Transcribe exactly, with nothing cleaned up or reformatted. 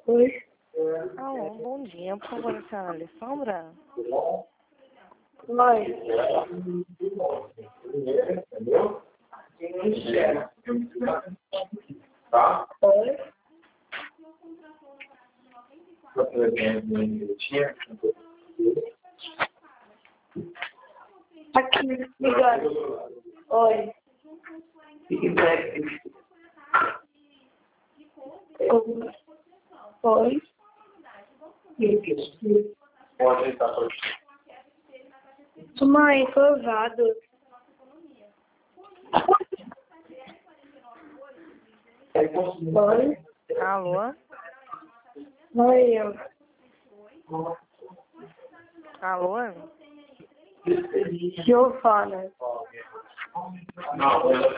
Oi. Alô, bom dia. Por favor, a senhora Alessandra? Oi. Oi. Aqui, ligado. Oi. Oi. Mãe, covado. Oi. Alô? Oi, eu. Alô? Giovana.